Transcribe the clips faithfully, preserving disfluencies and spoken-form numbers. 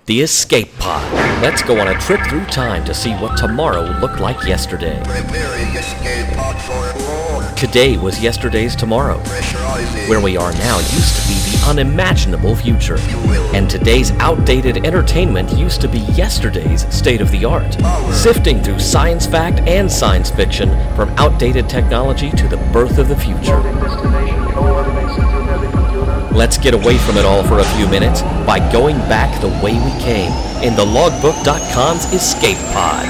The Escape Pod. Let's go on a trip through time to see what tomorrow looked like yesterday. Preparing escape pod for war. Today was yesterday's tomorrow. Where we are now used to be the unimaginable future. And today's outdated entertainment used to be yesterday's state-of-the-art. Sifting through science fact and science fiction from outdated technology to the birth of the future. Let's get away from it all for a few minutes by going back the way we came in the logbook dot com's Escape Pod.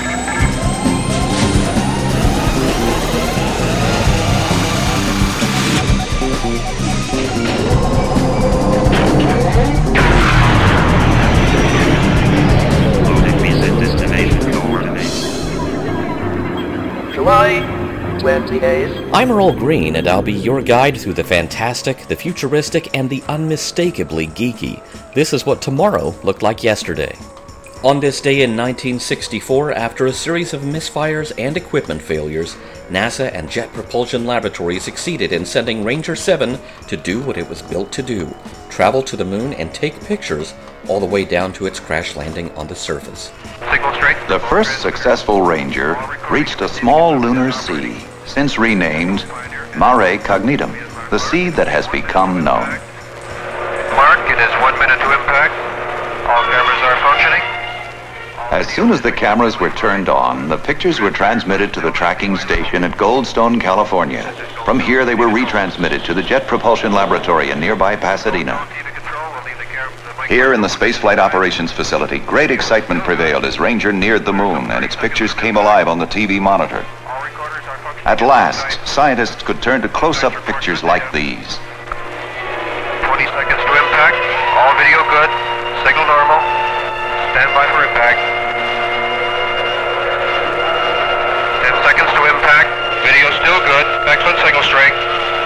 July twenty days. I'm Earl Green, and I'll be your guide through the fantastic, the futuristic, and the unmistakably geeky. This is what tomorrow looked like yesterday. On this day in nineteen sixty-four, after a series of misfires and equipment failures, NASA and Jet Propulsion Laboratory succeeded in sending Ranger seven to do what it was built to do, travel to the moon and take pictures all the way down to its crash landing on the surface. Signal straight. The first successful Ranger reached a small lunar sea, since renamed Mare Cognitum, the sea that has become known. Mark, it is one minute to impact. All cameras are functioning. As soon as the cameras were turned on, the pictures were transmitted to the tracking station at Goldstone, California. From here, they were retransmitted to the Jet Propulsion Laboratory in nearby Pasadena. Here in the Spaceflight Operations Facility, great excitement prevailed as Ranger neared the moon and its pictures came alive on the T V monitor. At last, scientists could turn to close-up pictures like these. twenty seconds to impact. All video good. Signal normal. Stand by for impact. ten seconds to impact. Video still good. Excellent signal strength.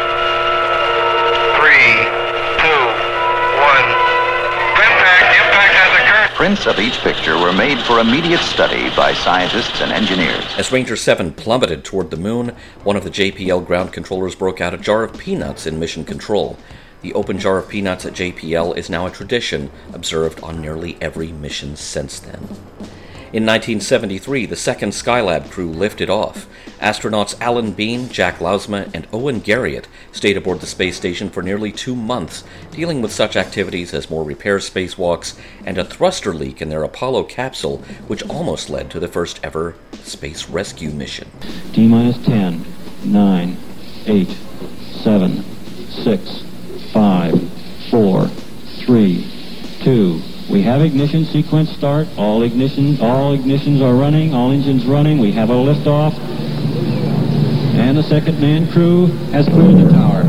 Three, two, one. Impact. Impact has occurred. Prints of each picture were made for immediate study by scientists and engineers. As Ranger seven plummeted toward the moon, one of the J P L ground controllers broke out a jar of peanuts in mission control. The open jar of peanuts at J P L is now a tradition observed on nearly every mission since then. In nineteen seventy-three, the second Skylab crew lifted off. Astronauts Alan Bean, Jack Lousma, and Owen Garriott stayed aboard the space station for nearly two months, dealing with such activities as more repair spacewalks and a thruster leak in their Apollo capsule, which almost led to the first ever space rescue mission. T-minus ten, nine, eight, seven, six, five, four, three, two. We have ignition sequence start. All ignition, all ignitions are running. All engines running. We have a liftoff. And the second man crew has cleared the tower.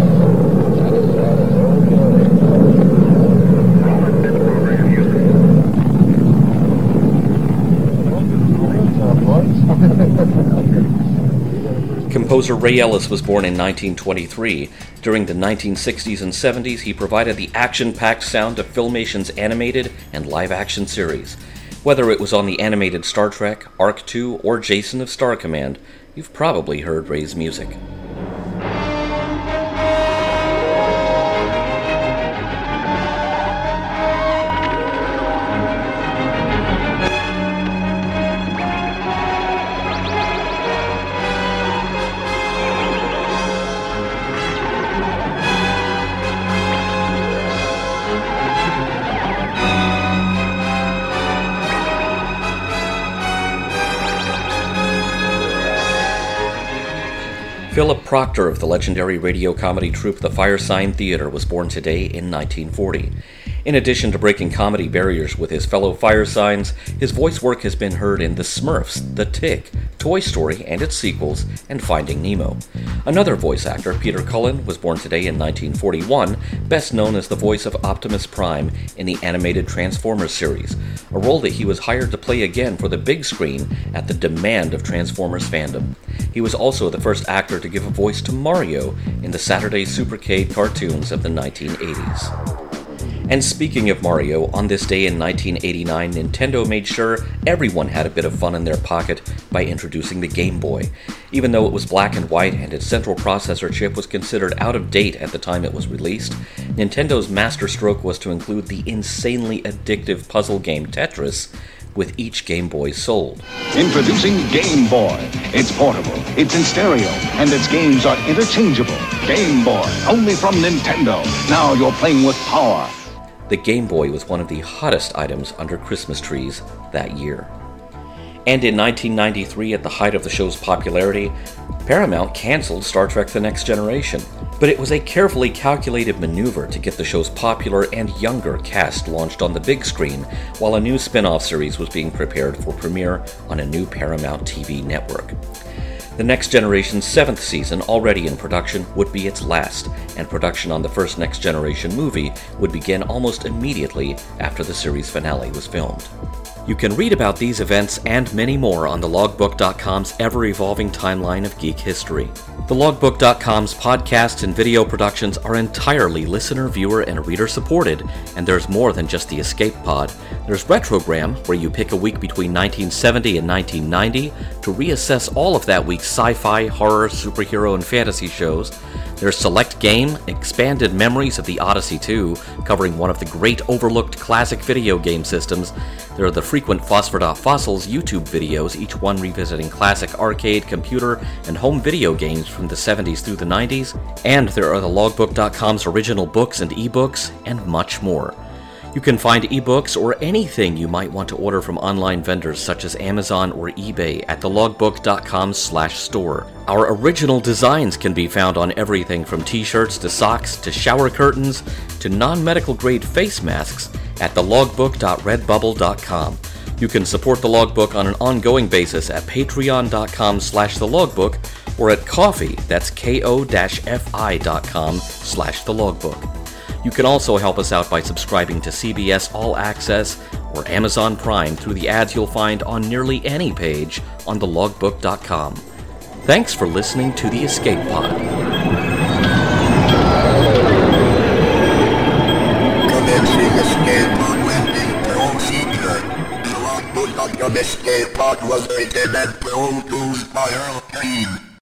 Composer Ray Ellis was born in nineteen twenty-three. During the nineteen sixties and seventies, he provided the action-packed sound of Filmation's animated and live-action series. Whether it was on the animated Star Trek, Arc two, or Jason of Star Command, you've probably heard Ray's music. Philip Proctor of the legendary radio comedy troupe The Firesign Theater was born today in nineteen forty. In addition to breaking comedy barriers with his fellow Firesigns, his voice work has been heard in The Smurfs, The Tick, Toy Story and its sequels, and Finding Nemo. Another voice actor, Peter Cullen, was born today in nineteen forty-one, best known as the voice of Optimus Prime in the animated Transformers series, a role that he was hired to play again for the big screen at the demand of Transformers fandom. He was also the first actor to give a voice to Mario in the Saturday Supercade cartoons of the nineteen eighties. And speaking of Mario, on this day in nineteen eighty-nine, Nintendo made sure everyone had a bit of fun in their pocket by introducing the Game Boy. Even though it was black and white and its central processor chip was considered out of date at the time it was released, Nintendo's masterstroke was to include the insanely addictive puzzle game Tetris with each Game Boy sold. Introducing Game Boy. It's portable, it's in stereo, and its games are interchangeable. Game Boy, only from Nintendo. Now you're playing with power. The Game Boy was one of the hottest items under Christmas trees that year. And in nineteen ninety-three, at the height of the show's popularity, Paramount canceled Star Trek The Next Generation. But it was a carefully calculated maneuver to get the show's popular and younger cast launched on the big screen, while a new spin-off series was being prepared for premiere on a new Paramount T V network. The Next Generation's seventh season, already in production, would be its last, and production on the first Next Generation movie would begin almost immediately after the series finale was filmed. You can read about these events and many more on the logbook dot com's ever-evolving timeline of geek history. The logbook dot com's podcasts and video productions are entirely listener, viewer, and reader-supported, and there's more than just the Escape Pod. There's Retrogram, where you pick a week between nineteen seventy and nineteen ninety to reassess all of that week's sci-fi, horror, superhero, and fantasy shows. There's Select Game, Expanded Memories of the Odyssey two, covering one of the great overlooked classic video game systems. There are the frequent Phosphor.Fossils YouTube videos, each one revisiting classic arcade, computer, and home video games from the seventies through the nineties. And there are the logbook dot com's original books and ebooks, and much more. You can find ebooks or anything you might want to order from online vendors such as Amazon or eBay at the logbook dot com slash store. Our original designs can be found on everything from t-shirts to socks to shower curtains to non-medical grade face masks at the logbook dot redbubble dot com. You can support the Logbook on an ongoing basis at patreon dot com slash the logbook or at Ko-fi, that's ko dash fi dot com slash the logbook. You can also help us out by subscribing to C B S All Access or Amazon Prime through the ads you'll find on nearly any page on the logbook dot com. Thanks for listening to the Escape Pod. Commencing Escape Pod landing procedure. The logbook dot com Escape Pod was written and produced by Earl Green.